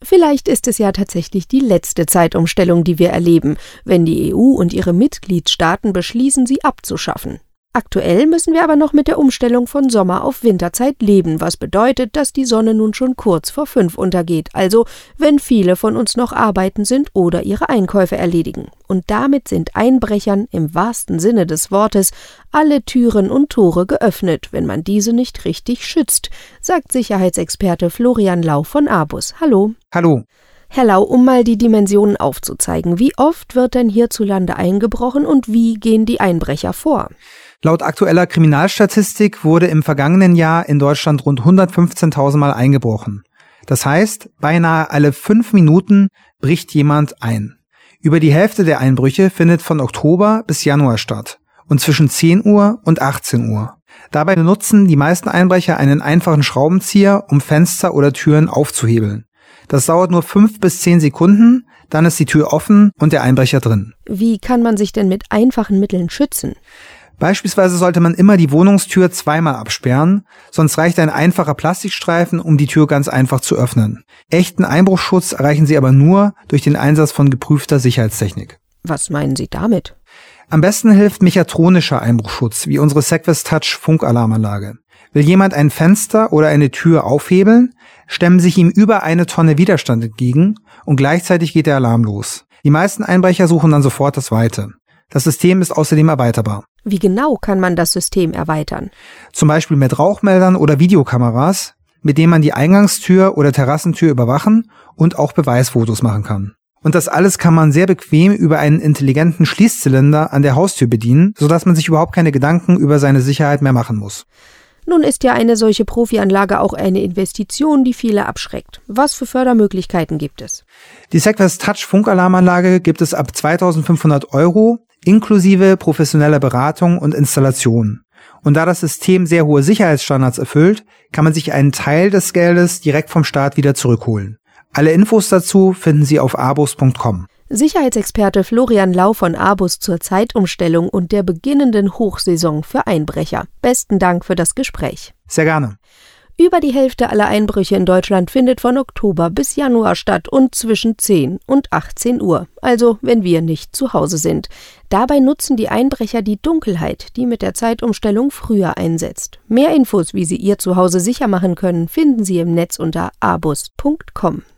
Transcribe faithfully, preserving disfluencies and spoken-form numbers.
Vielleicht ist es ja tatsächlich die letzte Zeitumstellung, die wir erleben, wenn die E U und ihre Mitgliedstaaten beschließen, sie abzuschaffen. Aktuell müssen wir aber noch mit der Umstellung von Sommer- auf Winterzeit leben, was bedeutet, dass die Sonne nun schon kurz vor fünf untergeht, also wenn viele von uns noch arbeiten sind oder ihre Einkäufe erledigen. Und damit sind Einbrechern im wahrsten Sinne des Wortes alle Türen und Tore geöffnet, wenn man diese nicht richtig schützt, sagt Sicherheitsexperte Florian Lau von ABUS. Hallo. Hallo. Herr Lau, um mal die Dimensionen aufzuzeigen, wie oft wird denn hierzulande eingebrochen und wie gehen die Einbrecher vor? Laut aktueller Kriminalstatistik wurde im vergangenen Jahr in Deutschland rund hundertfünfzehntausend Mal eingebrochen. Das heißt, beinahe alle fünf Minuten bricht jemand ein. Über die Hälfte der Einbrüche findet von Oktober bis Januar statt und zwischen zehn Uhr und achtzehn Uhr. Dabei benutzen die meisten Einbrecher einen einfachen Schraubenzieher, um Fenster oder Türen aufzuhebeln. Das dauert nur fünf bis zehn Sekunden, dann ist die Tür offen und der Einbrecher drin. Wie kann man sich denn mit einfachen Mitteln schützen? Beispielsweise sollte man immer die Wohnungstür zweimal absperren, sonst reicht ein einfacher Plastikstreifen, um die Tür ganz einfach zu öffnen. Echten Einbruchschutz erreichen Sie aber nur durch den Einsatz von geprüfter Sicherheitstechnik. Was meinen Sie damit? Am besten hilft mechatronischer Einbruchschutz, wie unsere Sequest Touch Funkalarmanlage. Will jemand ein Fenster oder eine Tür aufhebeln, stemmen sich ihm über eine Tonne Widerstand entgegen und gleichzeitig geht der Alarm los. Die meisten Einbrecher suchen dann sofort das Weite. Das System ist außerdem erweiterbar. Wie genau kann man das System erweitern? Zum Beispiel mit Rauchmeldern oder Videokameras, mit denen man die Eingangstür oder Terrassentür überwachen und auch Beweisfotos machen kann. Und das alles kann man sehr bequem über einen intelligenten Schließzylinder an der Haustür bedienen, sodass man sich überhaupt keine Gedanken über seine Sicherheit mehr machen muss. Nun ist ja eine solche Profianlage auch eine Investition, die viele abschreckt. Was für Fördermöglichkeiten gibt es? Die Sequest Touch Funkalarmanlage gibt es ab zweitausendfünfhundert Euro, inklusive professioneller Beratung und Installation. Und da das System sehr hohe Sicherheitsstandards erfüllt, kann man sich einen Teil des Geldes direkt vom Staat wieder zurückholen. Alle Infos dazu finden Sie auf abus punkt com. Sicherheitsexperte Florian Lau von ABUS zur Zeitumstellung und der beginnenden Hochsaison für Einbrecher. Besten Dank für das Gespräch. Sehr gerne. Über die Hälfte aller Einbrüche in Deutschland findet von Oktober bis Januar statt und zwischen zehn und achtzehn Uhr, also wenn wir nicht zu Hause sind. Dabei nutzen die Einbrecher die Dunkelheit, die mit der Zeitumstellung früher einsetzt. Mehr Infos, wie Sie Ihr Zuhause sicher machen können, finden Sie im Netz unter abus punkt com.